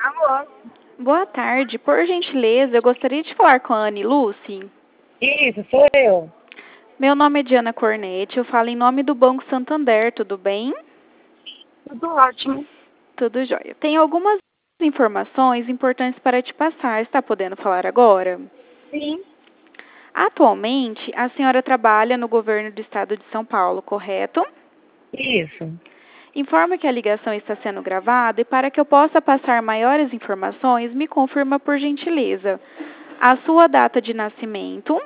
Alô? Boa tarde. Por gentileza, eu gostaria de falar com a Anne Lucy. Isso, sou eu. Meu nome é Diana Cornetti, eu falo em nome do Banco Santander, tudo bem? Tudo ótimo. Tudo jóia. Tem algumas informações importantes para te passar. Está podendo falar agora? Sim. Atualmente, a senhora trabalha no governo do estado de São Paulo, correto? Isso. Informo que a ligação está sendo gravada e para que eu possa passar maiores informações, me confirma por gentileza a sua data de nascimento,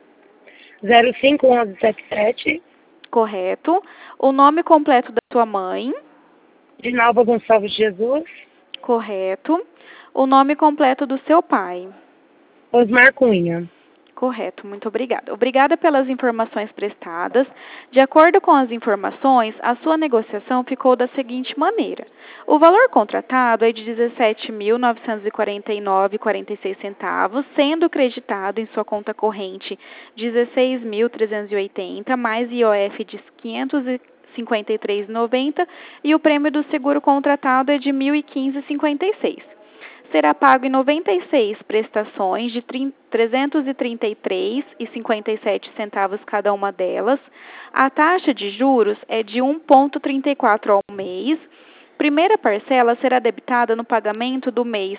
051177, correto? O nome completo da sua mãe, Dinalva Gonçalves de Jesus, correto? O nome completo do seu pai, Osmar Cunha. correto, muito obrigada. Obrigada pelas informações prestadas. De acordo com as informações, a sua negociação ficou da seguinte maneira. O valor contratado é de R$ 17.949,46, sendo creditado em sua conta corrente R$ 16.380, mais IOF de R$ 553,90 e o prêmio do seguro contratado é de R$ 1.015,56. Será pago em 96 prestações de R$ 333,57 cada uma delas. A taxa de juros é de 1,34 ao mês. Primeira parcela será debitada no pagamento do mês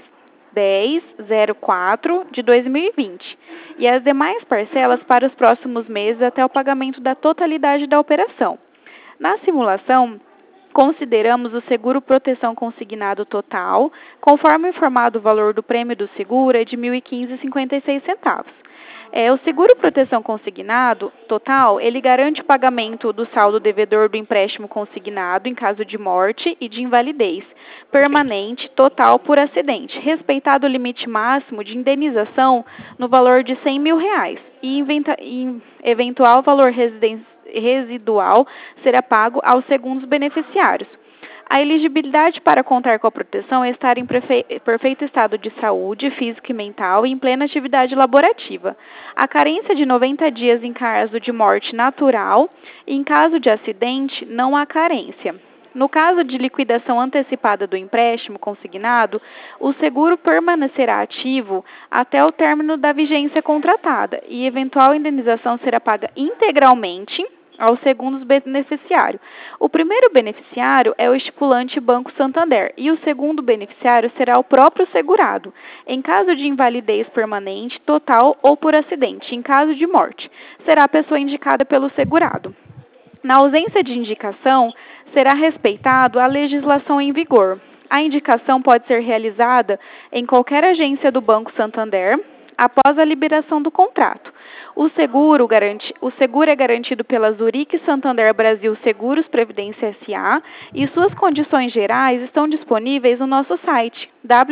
10/04 de 2020 e as demais parcelas para os próximos meses até o pagamento da totalidade da operação. Na simulação, consideramos o seguro proteção consignado total, conforme informado o valor do prêmio do seguro é de R$ 1.015,56. O seguro proteção consignado total, ele garante o pagamento do saldo devedor do empréstimo consignado em caso de morte e de invalidez permanente total por acidente, respeitado o limite máximo de indenização no valor de R$ 100 mil e eventual valor residual será pago aos segundos beneficiários. A elegibilidade para contar com a proteção é estar em perfeito estado de saúde, física e mental e em plena atividade laborativa. A carência de 90 dias em caso de morte natural e em caso de acidente não há carência. No caso de liquidação antecipada do empréstimo consignado, o seguro permanecerá ativo até o término da vigência contratada e eventual indenização será paga integralmente ao segundo beneficiário. O primeiro beneficiário é o estipulante Banco Santander e o segundo beneficiário será o próprio segurado, em caso de invalidez permanente, total ou por acidente. Em caso de morte, será a pessoa indicada pelo segurado. Na ausência de indicação, será respeitado a legislação em vigor. A indicação pode ser realizada em qualquer agência do Banco Santander após a liberação do contrato. O seguro é garantido pela Zurich Santander Brasil Seguros Previdência S.A. e suas condições gerais estão disponíveis no nosso site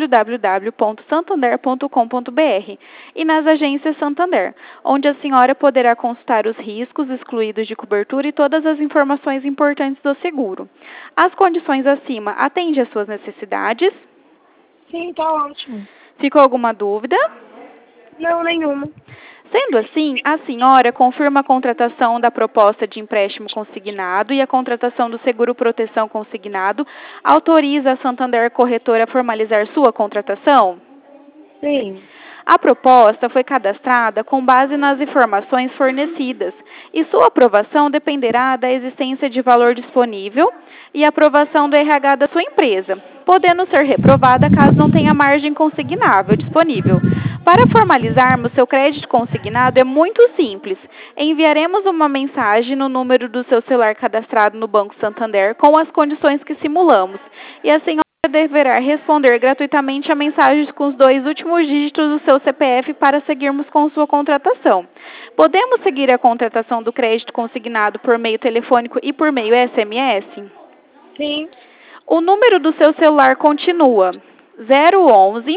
www.santander.com.br e nas agências Santander, onde a senhora poderá consultar os riscos excluídos de cobertura e todas as informações importantes do seguro. As condições acima atendem às suas necessidades? Sim, tá ótimo. Ficou alguma dúvida? Não, nenhuma. Sendo assim, a senhora confirma a contratação da proposta de empréstimo consignado e a contratação do seguro proteção consignado, autoriza a Santander Corretora a formalizar sua contratação? Sim. A proposta foi cadastrada com base nas informações fornecidas e sua aprovação dependerá da existência de valor disponível e aprovação do RH da sua empresa, podendo ser reprovada caso não tenha margem consignável disponível. Para formalizarmos seu crédito consignado é muito simples. Enviaremos uma mensagem no número do seu celular cadastrado no Banco Santander com as condições que simulamos e a senhora deverá responder gratuitamente a mensagens com os 2 últimos dígitos do seu CPF para seguirmos com sua contratação. Podemos seguir a contratação do crédito consignado por meio telefônico e por meio SMS? Sim. O número do seu celular continua 011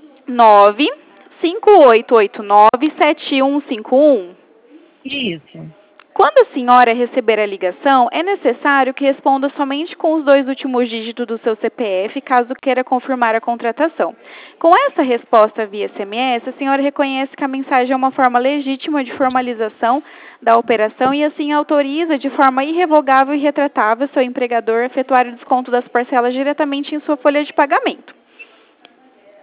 95889 7151. Isso. Quando a senhora receber a ligação, é necessário que responda somente com os 2 últimos dígitos do seu CPF, caso queira confirmar a contratação. Com essa resposta via SMS, a senhora reconhece que a mensagem é uma forma legítima de formalização da operação e assim autoriza de forma irrevogável e retratável seu empregador a efetuar o desconto das parcelas diretamente em sua folha de pagamento.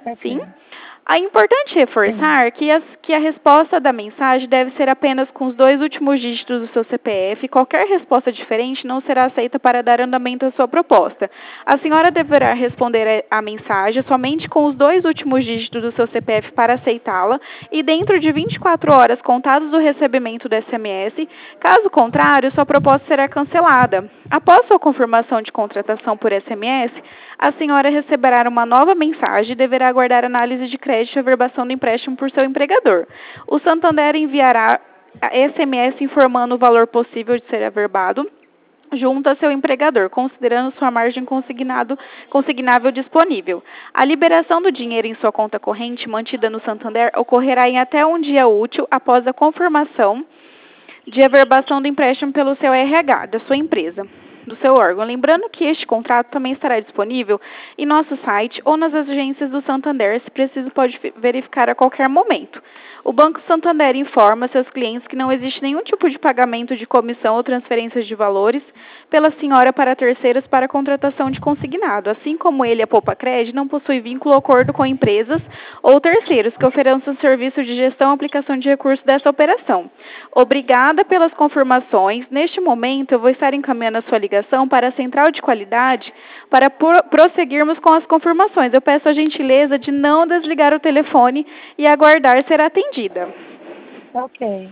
Sim? Ok. É importante reforçar que a resposta da mensagem deve ser apenas com os 2 últimos dígitos do seu CPF. Qualquer resposta diferente não será aceita para dar andamento à sua proposta. A senhora deverá responder a mensagem somente com os 2 últimos dígitos do seu CPF para aceitá-la e dentro de 24 horas contados do recebimento do SMS. Caso contrário, sua proposta será cancelada. Após sua confirmação de contratação por SMS, a senhora receberá uma nova mensagem e deverá aguardar análise de crédito e averbação do empréstimo por seu empregador. O Santander enviará SMS informando o valor possível de ser averbado junto a seu empregador, considerando sua margem consignável disponível. A liberação do dinheiro em sua conta corrente mantida no Santander ocorrerá em até um dia útil após a confirmação de averbação do empréstimo pelo seu RH, da sua empresa, do seu órgão. Lembrando que este contrato também estará disponível em nosso site ou nas agências do Santander, se preciso pode verificar a qualquer momento. O Banco Santander informa seus clientes que não existe nenhum tipo de pagamento de comissão ou transferências de valores pela senhora para terceiros para contratação de consignado. Assim como ele, a Poupa Cred, não possui vínculo ou acordo com empresas ou terceiros que ofereçam serviço de gestão e aplicação de recursos dessa operação. Obrigada pelas confirmações. Neste momento, eu vou estar encaminhando a sua ligação para a Central de Qualidade para prosseguirmos com as confirmações. Eu peço a gentileza de não desligar o telefone e aguardar ser atendida. Ok.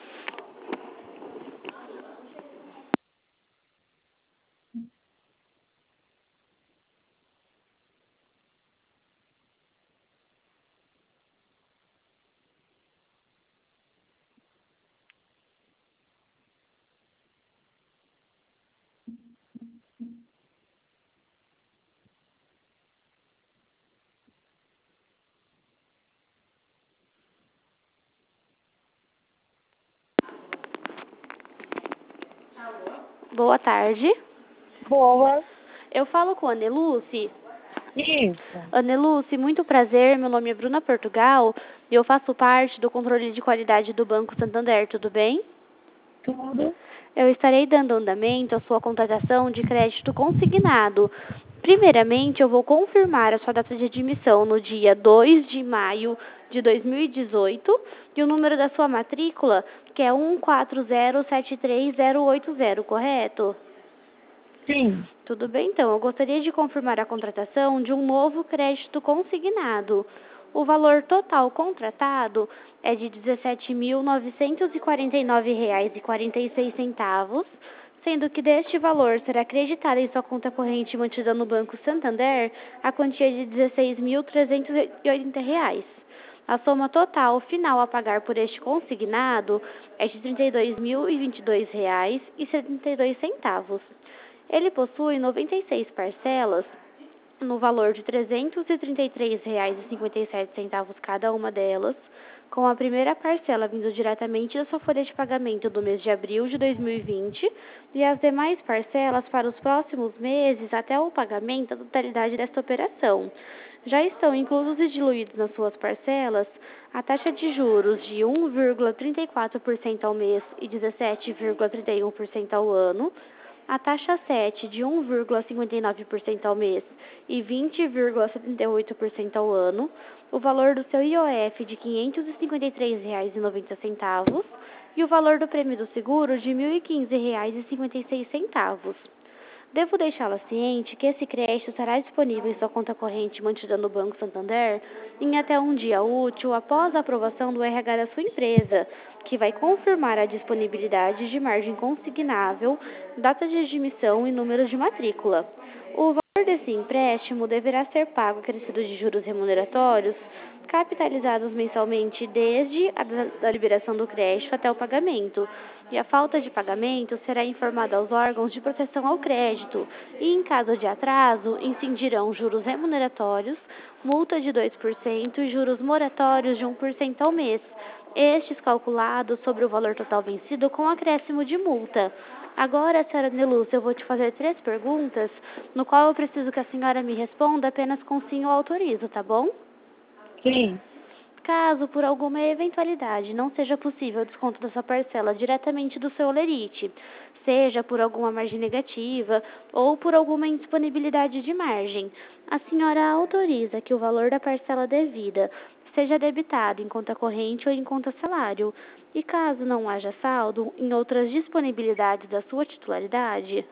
Boa tarde. Boa. Eu falo com a Aneluce. Isso. Aneluce, muito prazer. Meu nome é Bruna Portugal e eu faço parte do controle de qualidade do Banco Santander. Tudo bem? Tudo. Eu estarei dando andamento à sua contratação de crédito consignado. Primeiramente, eu vou confirmar a sua data de admissão no dia 2 de maio de 2018 e o número da sua matrícula, que é 14073080, correto? Sim. Tudo bem, então. Eu gostaria de confirmar a contratação de um novo crédito consignado. O valor total contratado é de R$ 17.949,46, sendo que deste valor será acreditada em sua conta corrente mantida no Banco Santander a quantia de R$ 16.380. A soma total final a pagar por este consignado é de R$ 32.022,72. Ele possui 96 parcelas no valor de R$ 333,57 cada uma delas, com a primeira parcela vindo diretamente da sua folha de pagamento do mês de abril de 2020 e as demais parcelas para os próximos meses até o pagamento da totalidade desta operação. Já estão inclusos e diluídos nas suas parcelas a taxa de juros de 1,34% ao mês e 17,31% ao ano, a taxa 7 de 1,59% ao mês e 20,78% ao ano, o valor do seu IOF de R$ 553,90 e o valor do prêmio do seguro de R$ 1.015,56. Devo deixá-la ciente que esse crédito estará disponível em sua conta corrente mantida no Banco Santander em até um dia útil após a aprovação do RH da sua empresa, que vai confirmar a disponibilidade de margem consignável, data de admissão e número de matrícula. O valor desse empréstimo deverá ser pago acrescido de juros remuneratórios, capitalizados mensalmente desde a liberação do crédito até o pagamento, e a falta de pagamento será informada aos órgãos de proteção ao crédito e, em caso de atraso, incidirão juros remuneratórios, multa de 2% e juros moratórios de 1% ao mês, estes calculados sobre o valor total vencido com acréscimo de multa. Agora, senhora Nelúcia, eu vou te fazer 3 perguntas, no qual eu preciso que a senhora me responda apenas com sim ou autorizo, tá bom? Sim. Caso, por alguma eventualidade, não seja possível o desconto dessa parcela diretamente do seu holerite, seja por alguma margem negativa ou por alguma indisponibilidade de margem, a senhora autoriza que o valor da parcela devida seja debitado em conta corrente ou em conta salário, e caso não haja saldo, em outras disponibilidades da sua titularidade?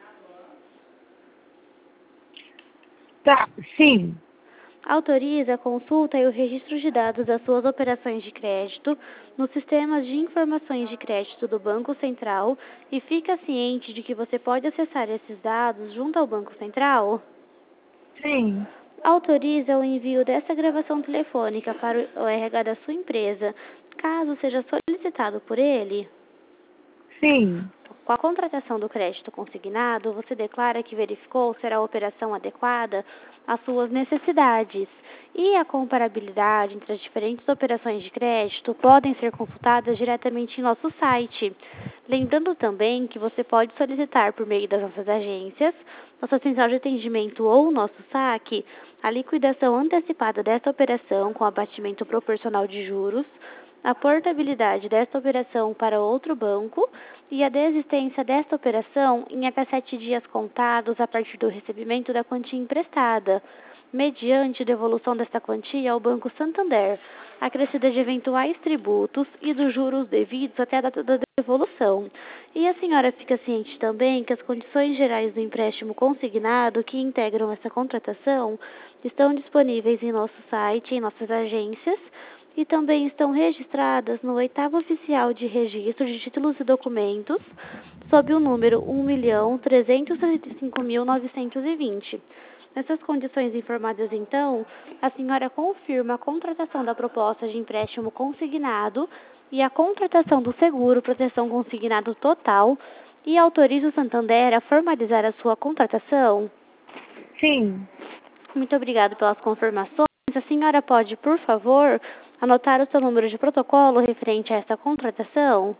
Tá, sim. Autoriza a consulta e o registro de dados das suas operações de crédito nos sistemas de informações de crédito do Banco Central e fica ciente de que você pode acessar esses dados junto ao Banco Central? Sim. Autoriza o envio dessa gravação telefônica para o RH da sua empresa, caso seja solicitado por ele? Sim. Com a contratação do crédito consignado, você declara que verificou ser a operação adequada às suas necessidades e a comparabilidade entre as diferentes operações de crédito podem ser consultadas diretamente em nosso site. Lembrando também que você pode solicitar por meio das nossas agências, nossa central de atendimento ou nosso saque, a liquidação antecipada desta operação com abatimento proporcional de juros, a portabilidade desta operação para outro banco e a desistência desta operação em até 7 dias contados a partir do recebimento da quantia emprestada, mediante devolução desta quantia ao Banco Santander, acrescida de eventuais tributos e dos juros devidos até a data da devolução. E a senhora fica ciente também que as condições gerais do empréstimo consignado que integram essa contratação estão disponíveis em nosso site, em nossas agências, e também estão registradas no 8º Oficial de Registro de Títulos e Documentos, sob o número 1.365.920. Nessas condições informadas, então, a senhora confirma a contratação da proposta de empréstimo consignado e a contratação do seguro proteção consignado total e autoriza o Santander a formalizar a sua contratação? Sim. Muito obrigada pelas confirmações. A senhora pode, por favor, anotar o seu número de protocolo referente a essa contratação?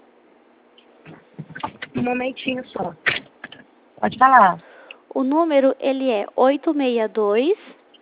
Um momentinho só. Pode falar. O número, ele é 862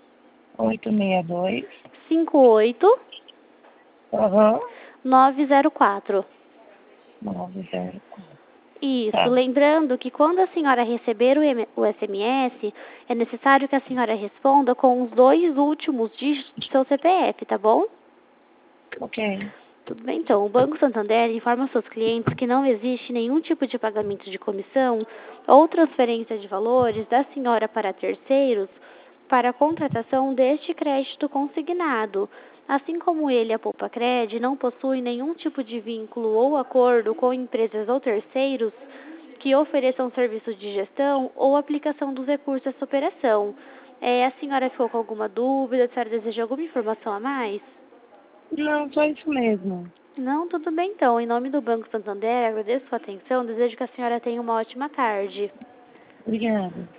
862. 58 Aham. 904. 904. Isso, Tá. lembrando que quando a senhora receber o SMS, é necessário que a senhora responda com os 2 últimos dígitos do seu CPF, tá bom? Ok. Tudo bem, então. O Banco Santander informa seus clientes que não existe nenhum tipo de pagamento de comissão ou transferência de valores da senhora para terceiros para a contratação deste crédito consignado, assim como ele, a Poupa-Cred, não possui nenhum tipo de vínculo ou acordo com empresas ou terceiros que ofereçam serviços de gestão ou aplicação dos recursos dessa operação. A senhora ficou com alguma dúvida? A senhora deseja alguma informação a mais? Não, só isso mesmo. Não, tudo bem então. Em nome do Banco Santander, agradeço sua atenção. Desejo que a senhora tenha uma ótima tarde. Obrigada.